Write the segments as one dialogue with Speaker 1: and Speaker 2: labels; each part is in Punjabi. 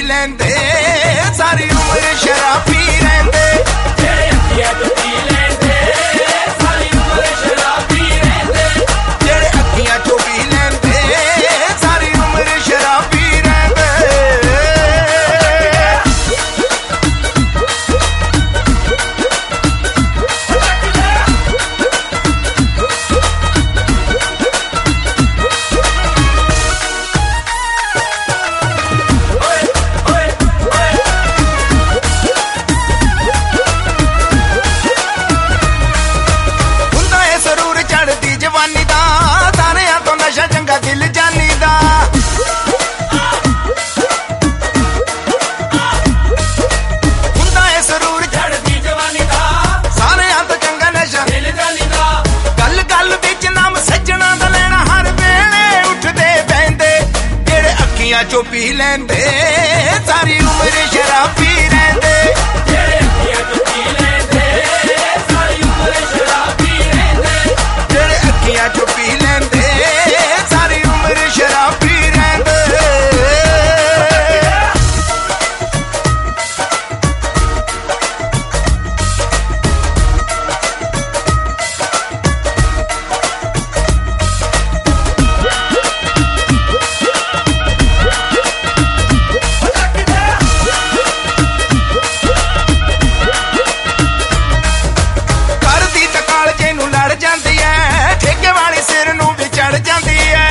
Speaker 1: ਲੈਂਦੇ ਸਾਰੀ ਉਮਰ ਸ਼ਰਾਬ ਪੀ ਲੈਂਦੇ
Speaker 2: ਜਿਹੜੇ ਅੱਖੀਆਂ ਚੋਂ ਪੀ ਲੈਂਦੇ ਸਾਰੀ ਉਮਰ ਸ਼ਰਾਬ ਪੀ ਲੈਂਦੇ
Speaker 1: ਜਿਹੜੇ ਅੱਖੀਆਂ ਚੋਂ ਪੀ ਲੈਂਦੇ ਸਾਰੀ ਉਮਰ ਸ਼ਰਾਬ ਪੀ ਲੈਂਦੇ ਜਵਾਨੀ ਦਾ ਸਾਰਿਆਂ ਤੋਂ ਨਸ਼ਾ ਚੰਗਾ ਦਿਲ ਜਾਨੀ ਦਾ ਹੁੰਦਾ ਏ ਸਰੂਰ
Speaker 2: ਚੜ੍ਹਦੀ ਜਵਾਨੀ ਦਾ
Speaker 1: ਸਾਰਿਆਂ ਤੋਂ ਚੰਗਾ ਨਸ਼ਾ
Speaker 2: ਦਿਲ ਜਾਨੀ ਦਾ
Speaker 1: ਗੱਲ ਗੱਲ ਵਿੱਚ ਨਾਮ ਸੱਜਣਾ ਦਾ ਲੈਣਾ ਹਰ ਵੇਲੇ ਉੱਠਦੇ ਬਹਿੰਦੇ ਜਿਹੜੇ ਅੱਖੀਆਂ ਚੋਂ ਪੀ ਲੈਂਦੇ ਸਾਰੀ ਉਮਰ ਸ਼ਰਾਬ ਪੀ ਲੈਂਦੇ
Speaker 2: ਜਿਹੜੇ ਅੱਖੀਆਂ ਚੋਂ ਪੀ ਲੈਂਦੇ ਸਾਰੀ ਉਮਰ ਸ਼ਰਾਬ ਪੀ ਲੈਂਦੇ
Speaker 1: ਜਿਹੜੇ ਅੱਖੀਆਂ ਚੋਂ ਪੀ ਲੈਂਦੇ ਸਾਰੀ ਉਮਰ ਸ਼ਰਾਬ ਪੀ ਲੈਂਦੇ ਕਰਦੀ ਤਾਂ ਕਾਲਜੇ ਨੂੰ ਲੜ ਜਾਂਦੀ ਐ ਠੇਕੇ ਵਾਲੀ ਸਿਰ ਨੂੰ ਵੀ ਚੜ ਜਾਂਦੀ ਐ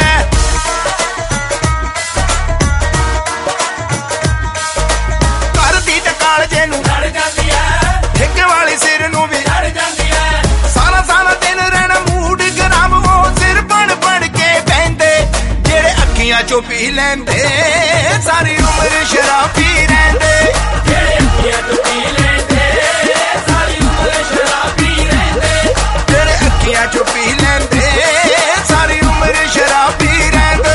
Speaker 1: ਕਰਦੀ ਤਾਂ ਕਾਲਜੇ ਨੂੰ
Speaker 2: ਲੜ ਜਾਂਦੀ ਐ
Speaker 1: ਠੇਕੇ ਵਾਲੀ ਸਿਰ ਨੂੰ ਵੀ
Speaker 2: ਲੜ ਜਾਂਦੀ ਐ
Speaker 1: ਸਾਰਾ ਸਾਰਾ ਦਿਨ ਰਹਿਣਾ ਮੂਡ ਖਰਾਬ ਉਹ ਸਿਰ ਬਣ ਬਣ ਕੇ ਬਹਿੰਦੇ ਜਿਹੜੇ ਅੱਖੀਆਂ ਚੋਂ ਪੀ ਲੈਂਦੇ ਸਾਰੀ ਉਮਰ ਸ਼ਰਾਬ ਪੀ ਲੈਂਦੇ
Speaker 2: ਜਿਹੜੇ ਅੱਖੀਆਂ ਚੋਂ ਪੀ ਲੈਂਦੇ ਸਾਰੀ ਉਮਰ ਸ਼ਰਾਬ ਪੀ ਲੈਂਦੇ
Speaker 1: ਜਿਹੜੇ ਅੱਖੀਆਂ ਚੋਂ ਪੀ ਲੈਂਦੇ ਸਾਰੀ ਉਮਰ ਸ਼ਰਾਬ ਪੀ ਲੈਂਦੇ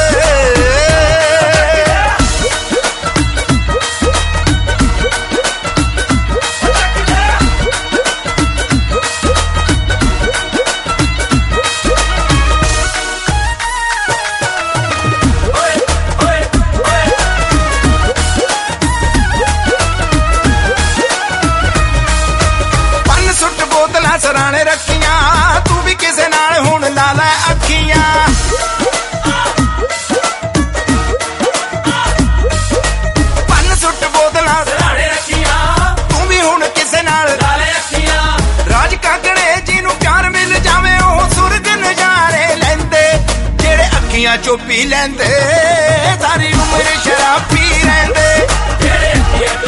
Speaker 1: ਪੰਨ ਸੁੱਟ ਬੋਤਲਾਂ ਸਰਾਣੇ ਰੱਖੀਆਂ ਤੂੰ ਵੀ ਕਿਸੇ ਨਾਲ ਹੁਣ ਲਾ ਲੈ ਅੱਖੀਆਂ ਪੰਨ ਸੁੱਟ ਬੋਤਲਾਂ
Speaker 2: ਸਰਾਣੇ ਰੱਖੀਆਂ
Speaker 1: ਤੂੰ ਵੀ ਹੁਣ ਕਿਸੇ ਨਾਲ
Speaker 2: ਲਾਲੇ ਅੱਖੀਆਂ
Speaker 1: ਰਾਜ ਕਾਕੜੇ ਜੀ ਨੂੰ ਪਿਆਰ ਮਿਲ ਜਾਵੇ ਉਹ ਸੁਰਗ ਨਜ਼ਾਰੇ ਲੈਂਦੇ ਜਿਹੜੇ ਅੱਖੀਆਂ ਚੋਂ ਪੀ ਲੈਂਦੇ ਸਾਰੀ ਉਮਰ ਸ਼ਰਾਬ ਪੀ ਲੈਂਦੇ
Speaker 2: ਜਿਹੜੇ ਅੱਖੀਆਂ